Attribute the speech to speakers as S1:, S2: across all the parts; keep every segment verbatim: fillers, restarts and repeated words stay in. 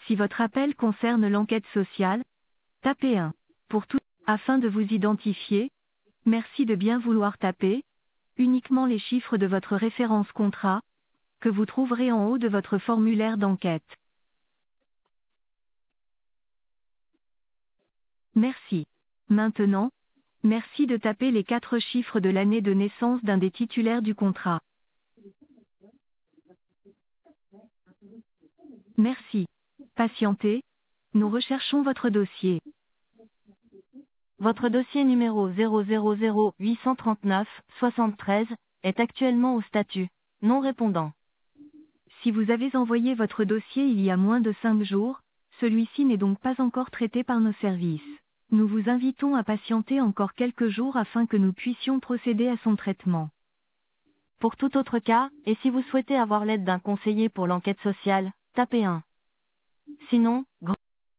S1: Si votre appel concerne l'enquête sociale, tapez un. Pour tout, afin de vous identifier, merci de bien vouloir taper uniquement les chiffres de votre référence contrat, que vous trouverez en haut de votre formulaire d'enquête. Merci. Maintenant, merci de taper les quatre chiffres de l'année de naissance d'un des titulaires du contrat. Merci. Patientez, nous recherchons votre dossier.
S2: Votre dossier numéro zéro zéro zéro huit cent trente-neuf soixante-treize est actuellement au statut non répondant.
S1: Si vous avez envoyé votre dossier il y a moins de cinq jours, celui-ci n'est donc pas encore traité par nos services. Nous vous invitons à patienter encore quelques jours afin que nous puissions procéder à son traitement.
S2: Pour tout autre cas, et si vous souhaitez avoir l'aide d'un conseiller pour l'enquête sociale, tapez un. Sinon, grand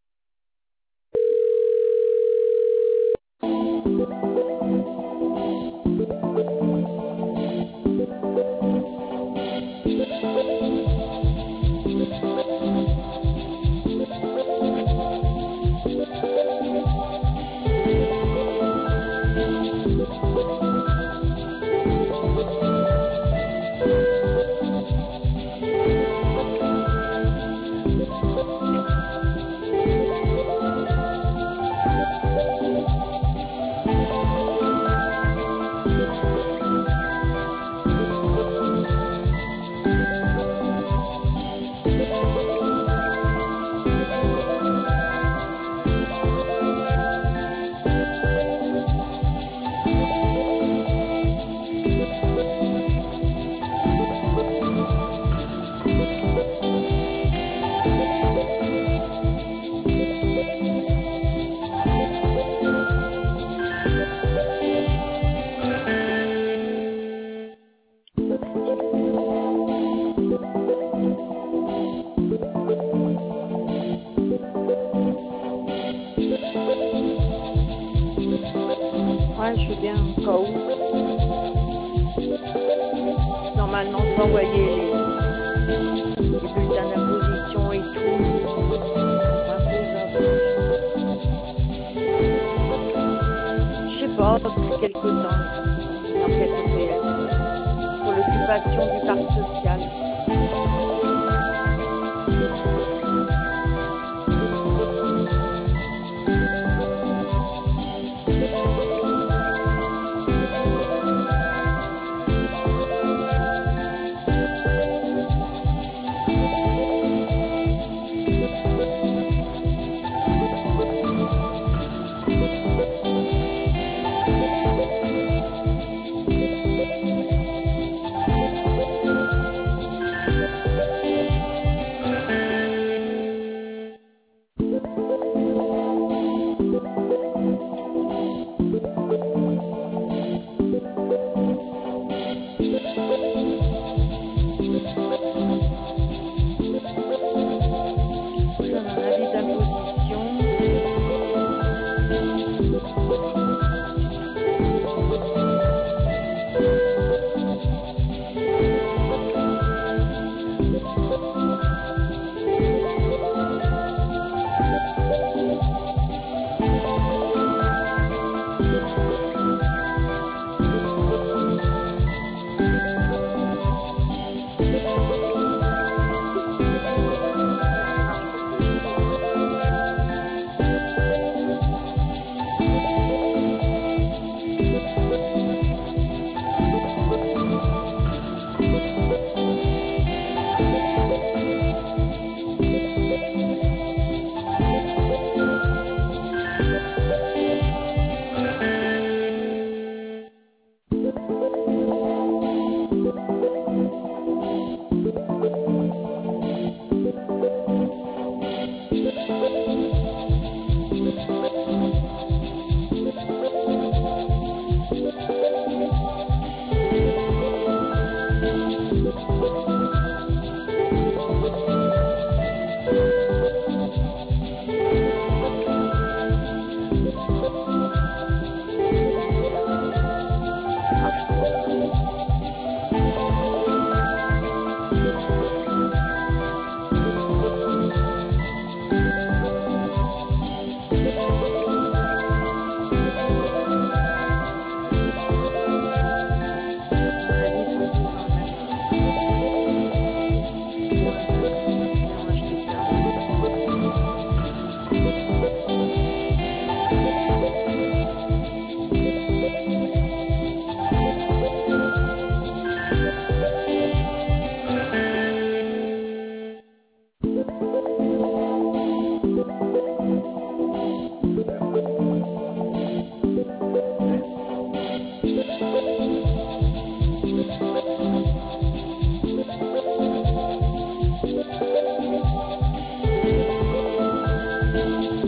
S3: Ouais, je veux bien au cas où. Normalement, je vais envoyer les, les bulletins d'imposition et tout. Je sais pas, depuis quelque temps, l'enquête au P S pour l'occupation du parc social.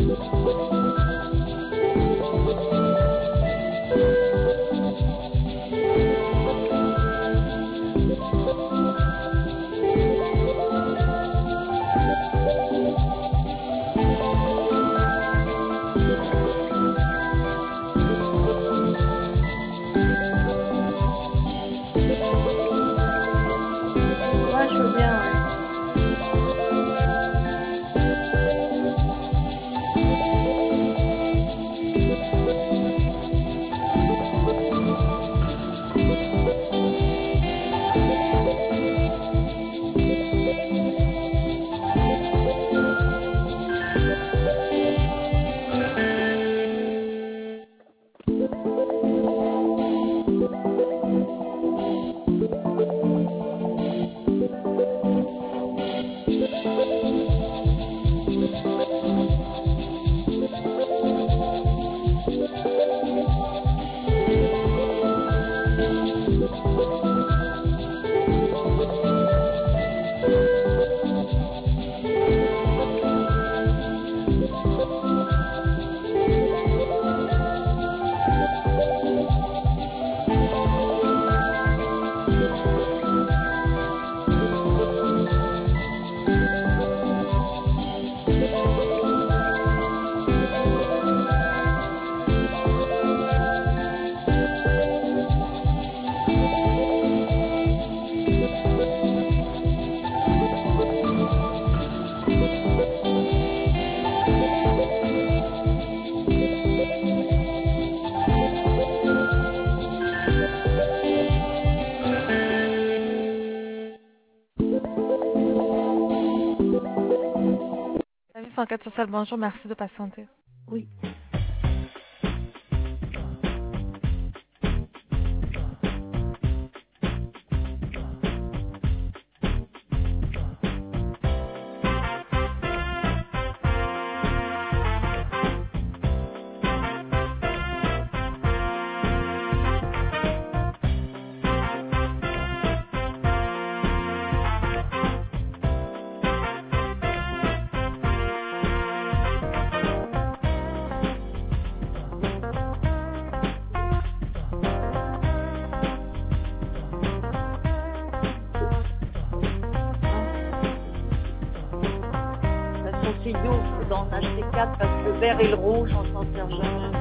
S3: Ouais, je veux bien, ouais.
S4: Service enquête sociale, bonjour, merci de patienter.
S3: Oui. C'est idiot, il faut en acheter quatre parce que le vert et le rouge, on s'en sert jamais.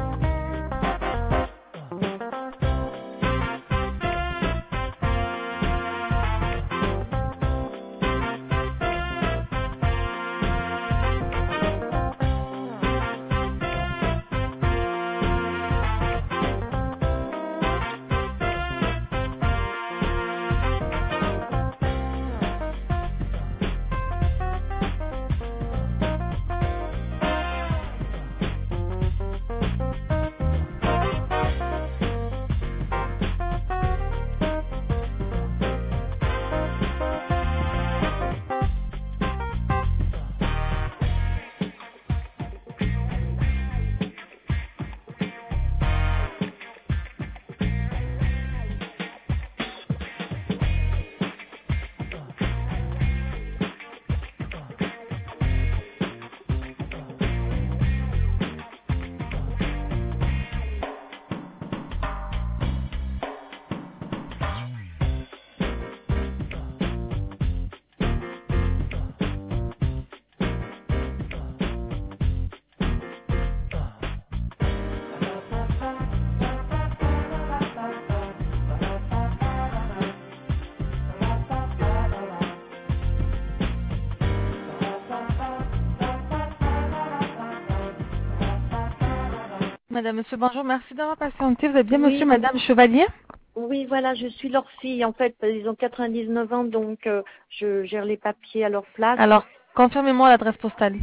S4: Madame, monsieur, bonjour, merci d'avoir patienté. Vous êtes bien,
S3: Oui.
S4: monsieur, madame Chevalier?
S3: Oui, voilà, je suis leur fille. En fait, ils ont quatre-vingt-dix-neuf ans, donc euh, je gère les papiers à leur place.
S4: Alors, confirmez-moi l'adresse postale.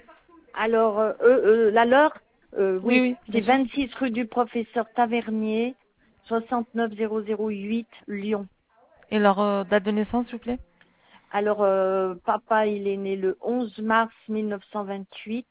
S3: Alors, euh, eux, eux, la leur, euh,
S4: Oui,
S3: oui,
S4: oui,
S3: c'est
S4: bien sûr.
S3: vingt-six rue du Professeur Tavernier, soixante-neuf zéro zéro huit, Lyon.
S4: Et leur euh, date de naissance, s'il vous plaît?
S3: Alors, euh, papa, il est né le onze mars mille neuf cent vingt-huit,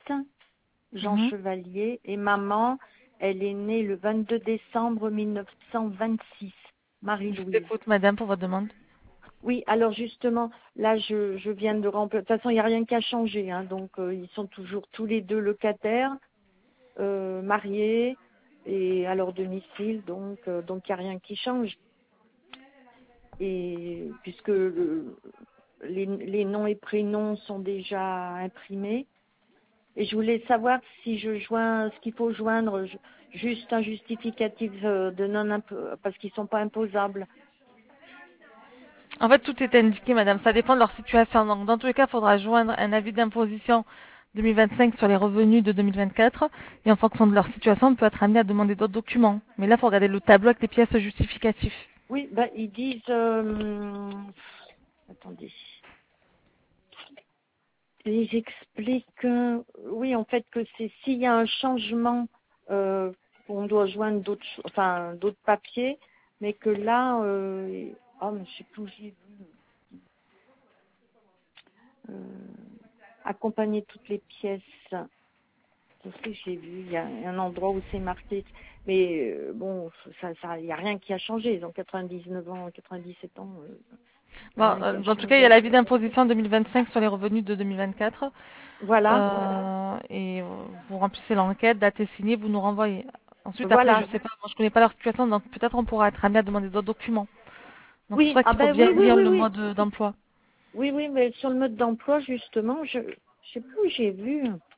S3: Jean
S4: Mhm.
S3: Chevalier, et maman, elle est née le vingt-deux décembre mille neuf cent vingt-six,
S4: Je vous
S3: Marie-Louise.
S4: écoute, madame, pour votre demande.
S3: Oui, alors justement, là, je, je viens de remplir. De toute façon, il n'y a rien qui a changé, hein, donc euh, ils sont toujours tous les deux locataires, euh, mariés et à leur domicile, donc euh, donc il n'y a rien qui change. Et puisque le- les, les noms et prénoms sont déjà imprimés, et je voulais savoir si je joins ce qu'il faut joindre, je- juste un justificatif euh, de non impo- parce qu'ils sont pas imposables.
S4: En fait, tout est indiqué, madame. Ça dépend de leur situation. Donc, dans tous les cas, il faudra joindre un avis d'imposition deux mille vingt-cinq sur les revenus de deux mille vingt-quatre. Et en fonction de leur situation, on peut être amené à demander d'autres documents. Mais là, il faut regarder le tableau avec les pièces justificatives.
S3: Oui, ben ils disent. euh, attendez. Ils expliquent, euh, oui, en fait, que c'est s'il y a un changement, euh, on doit joindre d'autres, cho- enfin, d'autres papiers, mais que là, euh, oh, mais je sais plus où j'ai vu, euh, accompagner toutes les pièces. Je sais que j'ai vu, il y a un endroit où c'est marqué, mais euh, bon, ça, ça, il y a rien qui a changé. Ils ont quatre-vingt-dix-neuf ans, quatre-vingt-dix-sept ans, euh, il n'y a
S4: Bon,
S3: rien
S4: euh,
S3: qui a
S4: dans tout cas, il y a
S3: changé.
S4: l'avis d'imposition deux mille vingt-cinq sur les revenus de deux mille vingt-quatre.
S3: Voilà,
S4: Euh, et euh, vous remplissez l'enquête, date est signée, vous nous renvoyez. Ensuite, après, je
S3: voilà.
S4: sais pas, moi je connais pas leur situation, donc peut-être on pourra être amené à demander d'autres documents. Donc c'est pour
S3: Oui,
S4: ça
S3: ah
S4: qu'il faut
S3: ben oui,
S4: bien
S3: oui,
S4: lire
S3: oui,
S4: le
S3: oui.
S4: mode euh, d'emploi.
S3: Oui, oui, mais sur le mode d'emploi, justement, je je sais plus où j'ai vu.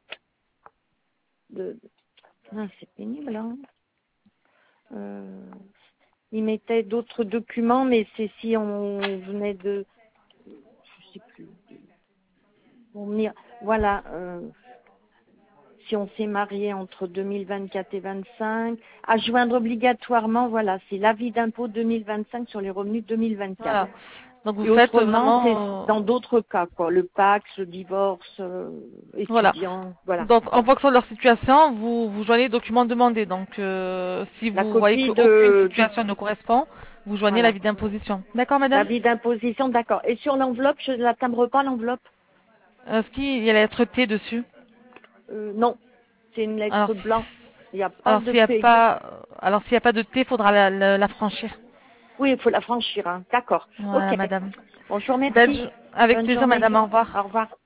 S3: De... Ah, c'est pénible, hein. Euh, il mettait d'autres documents, mais c'est si on venait de... Je sais plus. On y- Voilà, euh, si on s'est marié entre deux mille vingt-quatre et vingt-cinq, à joindre obligatoirement, voilà, c'est l'avis d'impôt deux mille vingt-cinq sur les revenus deux mille vingt-quatre.
S4: Voilà. Donc vous
S3: Et
S4: faites
S3: autrement, c'est
S4: vraiment, euh,
S3: dans d'autres cas, quoi. Le Pacs, le divorce, euh,
S4: voilà.
S3: étudiant, voilà.
S4: Donc en fonction de leur situation, vous vous joignez les documents demandés. Donc euh, si
S3: La
S4: vous voyez
S3: copie
S4: qu'aucune
S3: de, du,
S4: situation ne correspond, vous joignez
S3: voilà,
S4: l'avis d'imposition. D'accord, madame?
S3: l'avis d'imposition, d'accord. Et sur l'enveloppe, je ne la timbre pas, l'enveloppe?
S4: Est-ce qu'il y a la lettre T dessus?
S3: Euh, non, c'est une
S4: Alors,
S3: lettre blanc. Il n'y a pas
S4: alors
S3: de
S4: s'il n'y a
S3: P.
S4: pas, alors s'il n'y a pas de T, il faudra la, la, la franchir.
S3: Oui, il faut la franchir, hein. D'accord.
S4: Voilà,
S3: Ok.
S4: madame.
S3: Bon, je vous
S4: Ben,
S3: remercie.
S4: je- avec
S3: Bonne
S4: plaisir,
S3: journée.
S4: madame. Au revoir.
S3: Au revoir.